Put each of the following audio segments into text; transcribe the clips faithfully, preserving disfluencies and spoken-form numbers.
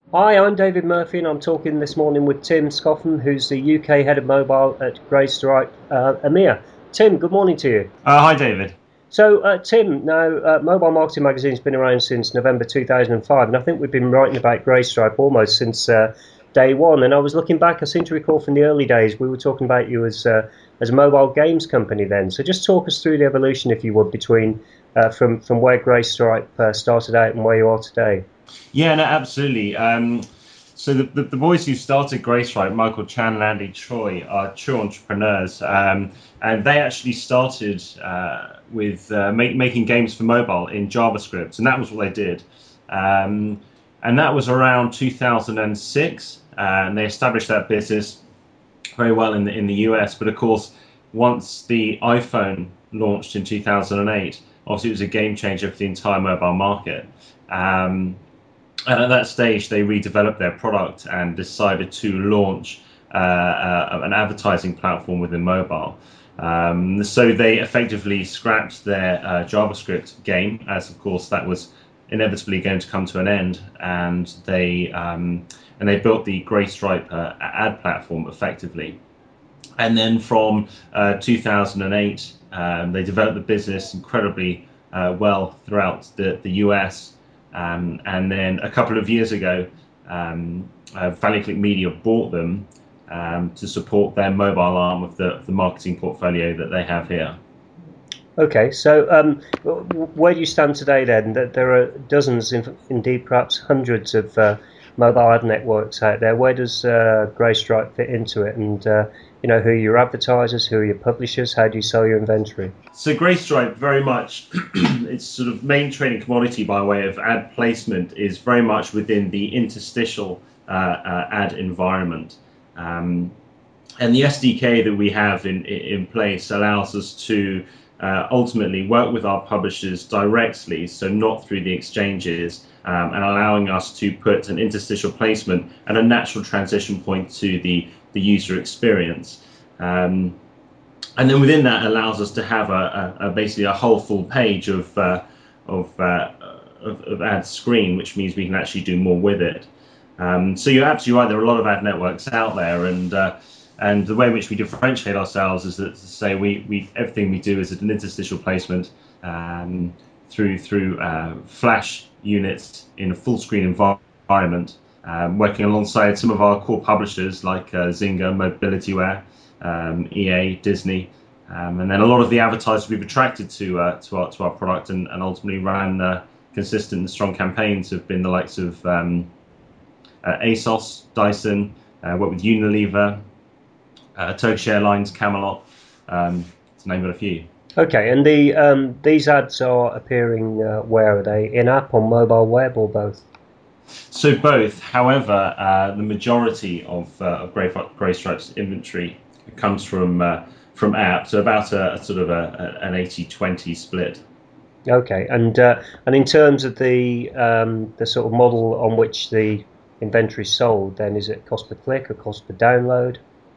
Hi, I'm David Murphy, and I'm talking this morning with Tim Scoffin, who's the U K head of mobile at Greystripe uh, EMEA. Tim, good morning to you. Uh, hi, David. So, uh, Tim, now uh, Mobile Marketing Magazine's been around since November two thousand five, and I think we've been writing about Greystripe almost since uh, day one. And I was looking back, I seem to recall from the early days we were talking about you as uh, as a mobile games company then. So, just talk us through the evolution, if you would, between uh, from from where Greystripe uh, started out and where you are today. Yeah, no, absolutely. Um, so the, the, the boys who started Graceright, Michael Chan and Andy Choi, are true entrepreneurs, um, and they actually started uh, with uh, make, making games for mobile in JavaScript, and that was what they did. Um, and that was around two thousand six, uh, and they established that business very well in the in the U S. But of course, once the iPhone launched in two thousand eight, obviously it was a game changer for the entire mobile market. Um, and at that stage, they redeveloped their product and decided to launch uh, uh, an advertising platform within mobile. Um, so they effectively scrapped their uh, JavaScript game, as of course that was inevitably going to come to an end, and they um, and they built the Greystripe uh, ad platform effectively. And then from uh, two thousand eight, um, they developed the business incredibly uh, well throughout the, the U S. Um, and then a couple of years ago, um, uh, ValueClick Media bought them um, to support their mobile arm of the, of the marketing portfolio that they have here. Okay, so um, where do you stand today then? There are dozens, indeed perhaps hundreds of uh, mobile ad networks out there. Where does uh, Greystripe fit into it? And uh, you know, who are your advertisers? Who are your publishers? How do you sell your inventory? So Greystripe very much its sort of main trading commodity by way of ad placement is very much within the interstitial uh, uh, ad environment. Um, and the S D K that we have in in place allows us to uh, ultimately work with our publishers directly, so not through the exchanges, um, and allowing us to put an interstitial placement and a natural transition point to the the user experience. Um, and then within that allows us to have a, a, a basically a whole full page of uh, of, uh, of of ad screen, which means we can actually do more with it. Um, so you're absolutely right. There are a lot of ad networks out there, and uh, and the way in which we differentiate ourselves is that to say we, we everything we do is an interstitial placement um, through through uh, Flash units in a full screen environment, um, working alongside some of our core publishers like uh, Zynga, Mobilityware, um, E A, Disney, um, and then a lot of the advertisers we've attracted to uh, to our to our product and, and ultimately ran uh, consistent and strong campaigns have been the likes of um, uh, ASOS, Dyson, uh, worked with Unilever, uh, Turkish Airlines, Camelot, um, to name but a few. Okay, and the um, these ads are appearing uh, where are they? In app, on mobile web, or both? So both. However, uh, the majority of, uh, of Grey, Greystripe's inventory comes from uh, from app, so about a, a sort of a, a, an eighty twenty split. Okay, and uh, and in terms of the um, the sort of model on which the inventory is sold, then is it cost per click or cost per download?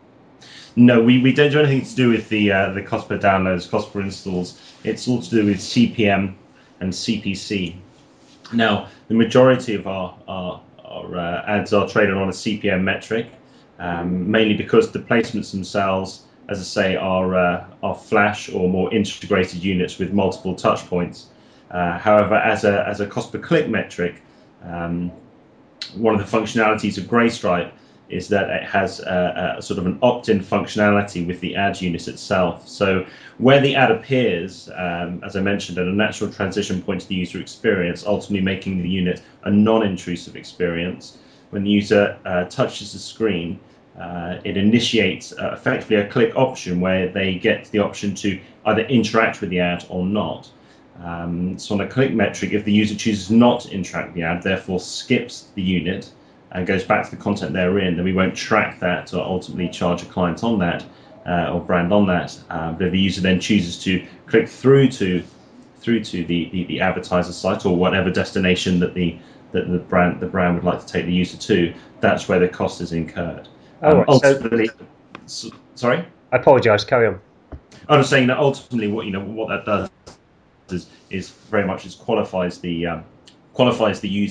No, we, we don't do anything to do with the uh, the cost per downloads, cost per installs. It's all to do with C P M and C P C. Now, the majority of our our, our uh, ads are traded on a C P M metric, um, mainly because the placements themselves, as I say, are uh, are flash or more integrated units with multiple touch points. Uh, however, as a as a cost per click metric, um, one of the functionalities of Greystripe is that it has a, a sort of an opt-in functionality with the ad unit itself. So where the ad appears, um, as I mentioned, at a natural transition point to the user experience, ultimately making the unit a non-intrusive experience. When the user uh, touches the screen, uh, it initiates uh, effectively a click option where they get the option to either interact with the ad or not. Um, so on a click metric, if the user chooses not to interact with the ad, therefore skips the unit and goes back to the content they're in, then we won't track that or ultimately charge a client on that uh, or brand on that. Uh, but if the user then chooses to click through to through to the, the, the advertiser site or whatever destination that the that the brand the brand would like to take the user to, that's where the cost is incurred. Oh, Um, right. So ultimately, so, sorry, I apologise. Carry on. I was saying that ultimately, what you know, what that does is, is very much is qualifies the um, qualifies the user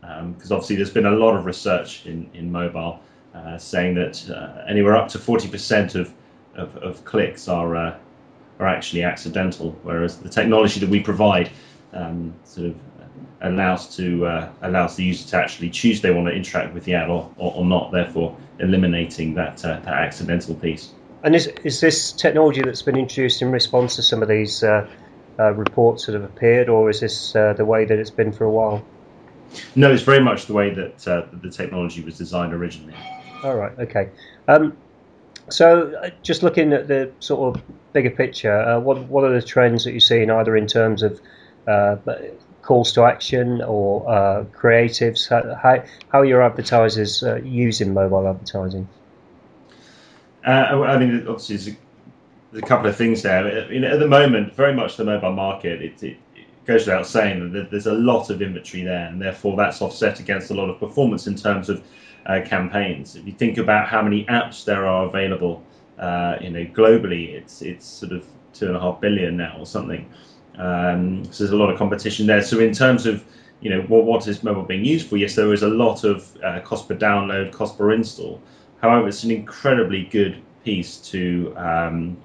because um, obviously there's been a lot of research in, in mobile uh, saying that uh, anywhere up to forty percent of, of, of clicks are uh, are actually accidental, whereas the technology that we provide um, sort of allows to uh, allows the user to actually choose they want to interact with the ad or, or, or not, therefore eliminating that, uh, that accidental piece. And is is this technology that's been introduced in response to some of these uh, uh, reports that have appeared, or is this uh, the way that it's been for a while? No, it's very much the way that uh, the technology was designed originally. All right, okay. Um, so uh, just looking at the sort of bigger picture, uh, what what are the trends that you're seeing, either in terms of uh, calls to action or uh, creatives? How, how are your advertisers uh, using mobile advertising? Uh, I mean, obviously, there's a, there's a couple of things there. You know, at the moment, very much the mobile market, it, it, it goes without saying that there's a lot of inventory there, and therefore that's offset against a lot of performance in terms of uh, campaigns. If you think about how many apps there are available, uh, you know, globally, it's it's sort of two and a half billion now or something. Um, so there's a lot of competition there. So in terms of, you know, what, what is mobile being used for? Yes, there is a lot of uh, cost per download, cost per install. However, it's an incredibly good piece to um,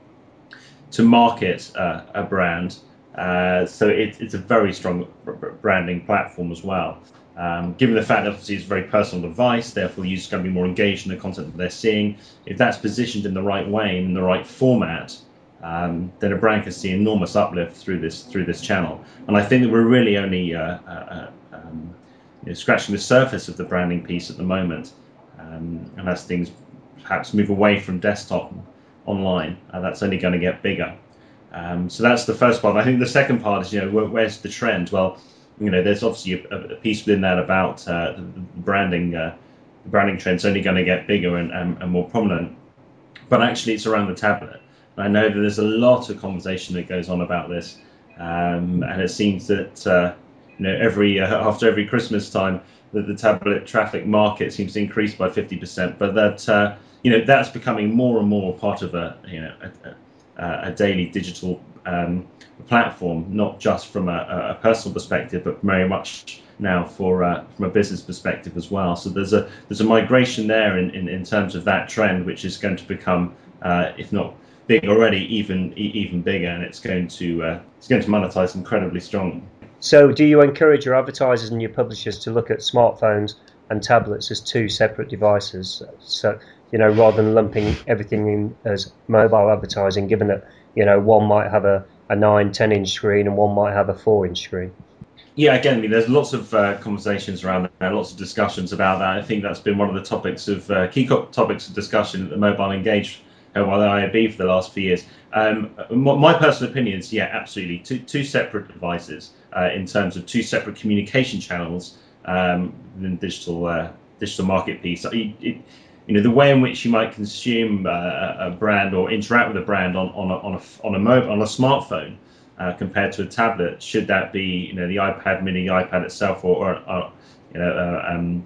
to market uh, a brand. Uh, so it, it's a very strong branding platform as well. Um, given the fact that obviously it's a very personal device, therefore the user's going to be more engaged in the content that they're seeing. If that's positioned in the right way, in the right format, um, then a brand can see enormous uplift through this through this channel. And I think that we're really only uh, uh, um, you know, scratching the surface of the branding piece at the moment. Um, and as things perhaps move away from desktop online, uh, that's only going to get bigger. Um, so that's the first part. I think the second part is, you know, where, where's the trend? Well, you know, there's obviously a, a piece within that about uh, the branding. Uh, the branding trend's only going to get bigger and, and, and more prominent. But actually, it's around the tablet. And I know that there's a lot of conversation that goes on about this, um, and it seems that uh, you know, every uh, after every Christmas time, that the tablet traffic market seems to increase by fifty percent, but that uh, you know, that's becoming more and more part of a you know a, a, a daily digital um, platform, not just from a, a personal perspective, but very much now for uh, from a business perspective as well. So there's a there's a migration there in, in, in terms of that trend, which is going to become, uh, if not big already, even even bigger, and it's going to uh, it's going to monetize incredibly strongly. So do you encourage your advertisers and your publishers to look at smartphones and tablets as two separate devices? So, you know, rather than lumping everything in as mobile advertising, given that, you know, one might have a, a nine, ten inch screen and one might have a four inch screen? Yeah, again, I mean, there's lots of uh, conversations around that, lots of discussions about that. I think that's been one of the topics of uh, key topics of discussion at the Mobile Engage uh, by the I A B for the last few years. Um, my personal opinion is, yeah, absolutely, two, two separate devices uh, in terms of two separate communication channels um, in the digital uh, digital market piece. It, it, you know, the way in which you might consume uh, a brand or interact with a brand on on a on a on a, mobile, on a smartphone uh, compared to a tablet, should that be, you know, the iPad Mini, the iPad itself, or, or, or you know, uh, um,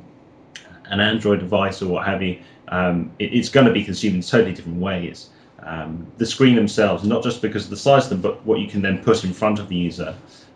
an Android device or what have you, um, it, it's going to be consumed in totally different ways. Um, the screen themselves, not just because of the size of them, but what you can then put in front of the user.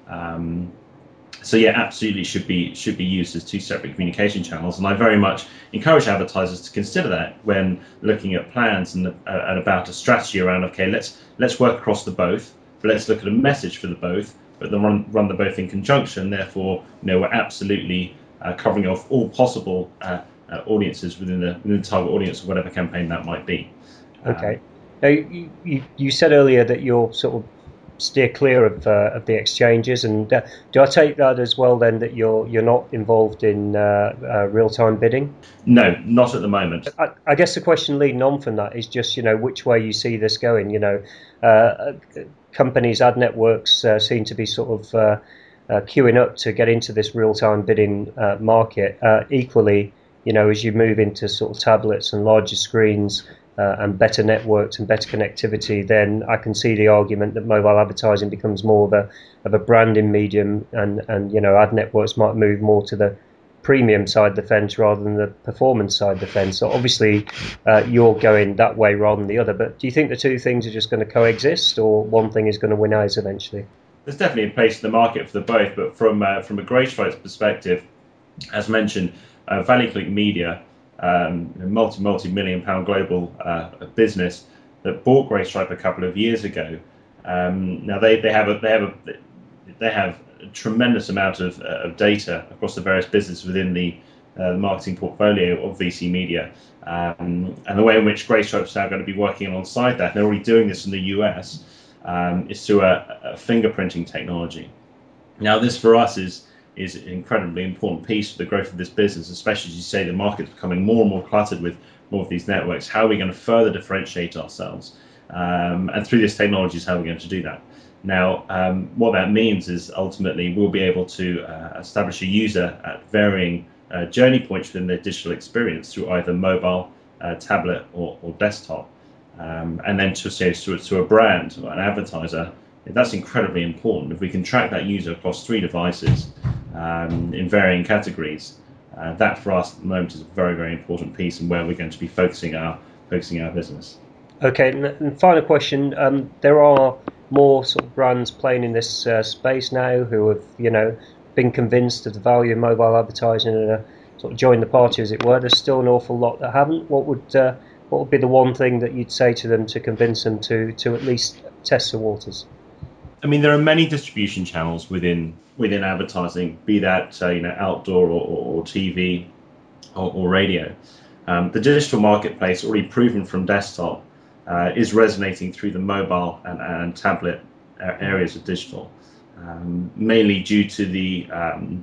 Um, so yeah, absolutely should be should be used as two separate communication channels, and I very much encourage advertisers to consider that when looking at plans and, uh, and about a strategy around, okay, let's let's work across the both, but let's look at a message for the both, but then run run the both in conjunction. Therefore, you know, we're absolutely uh, covering off all possible uh, uh, audiences within the within the target audience of whatever campaign that might be. Okay. Um, Now, you, you, you said earlier that you'll sort of steer clear of uh, of the exchanges, and uh, do I take that as well then that you're you're not involved in uh, uh, real-time bidding? No, not at the moment. I, I guess the question leading on from that is just, you know, which way you see this going. You know, uh, companies, ad networks uh, seem to be sort of uh, uh, queuing up to get into this real-time bidding uh, market. Uh, equally, you know, as you move into sort of tablets and larger screens, Uh, and better networks and better connectivity, then I can see the argument that mobile advertising becomes more of a of a branding medium, and, and you know, ad networks might move more to the premium side of the fence rather than the performance side of the fence. So obviously uh, you're going that way rather than the other, but do you think the two things are just going to coexist, or one thing is going to win out eventually? There's definitely a place in the market for the both, but from uh, from a Greystripe's perspective, As mentioned, uh, ValueClick Media, um, a multi multi million pound global uh, business that bought Greystripe a couple of years ago. Um, now they, they have a they have a they have a tremendous amount of, uh, of data across the various businesses within the, uh, the marketing portfolio of V C Media, um, and the way in which Greystripe is now going to be working alongside that, and they're already doing this in the U S, um, is through a, a fingerprinting technology. Now this for us is is an incredibly important piece for the growth of this business, especially as you say the market's becoming more and more cluttered with more of these networks. How are we going to further differentiate ourselves? Um, and through this technology is how we're going to do that. Now, um, what that means is ultimately we'll be able to uh, establish a user at varying uh, journey points within their digital experience through either mobile, uh, tablet, or, or desktop. Um, and then to say to, to a brand or an advertiser, that's incredibly important. If we can track that user across three devices um, in varying categories, uh, that for us at the moment is a very, very important piece and where we're going to be focusing our focusing our business. Okay, and final question. Um, there are more sort of brands playing in this uh, space now who have, you know, been convinced of the value of mobile advertising and uh, sort of joined the party, as it were. There's still an awful lot that haven't. What would uh, what would be the one thing that you'd say to them to convince them to to at least test the waters? I mean, there are many distribution channels within within advertising, be that uh, you know outdoor or, or, or T V or, or radio. Um, the digital marketplace, already proven from desktop, uh, is resonating through the mobile and, and tablet areas of digital, um, mainly due to the um,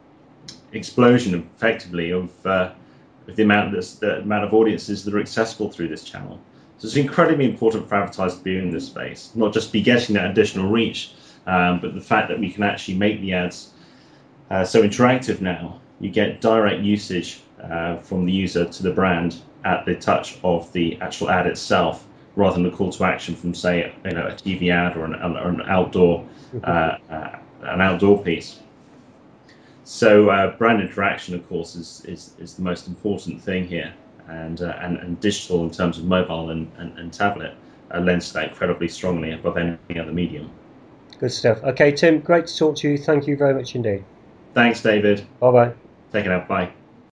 explosion, effectively, of, uh, of the amount of the amount of audiences that are accessible through this channel. So it's incredibly important for advertisers to be in this space, not just be getting that additional reach, um, but the fact that we can actually make the ads uh, so interactive now. You get direct usage uh, from the user to the brand at the touch of the actual ad itself, rather than the call to action from, say, you know, a T V ad or an, or an outdoor uh, uh, an outdoor piece. So uh, brand interaction, of course, is, is is the most important thing here, and uh, and, and digital in terms of mobile and and, and tablet uh, lends to that incredibly strongly above any other medium. Good stuff. Okay, Tim, great to talk to you. Thank you very much indeed. Thanks, David. Bye bye. Take it out. Bye.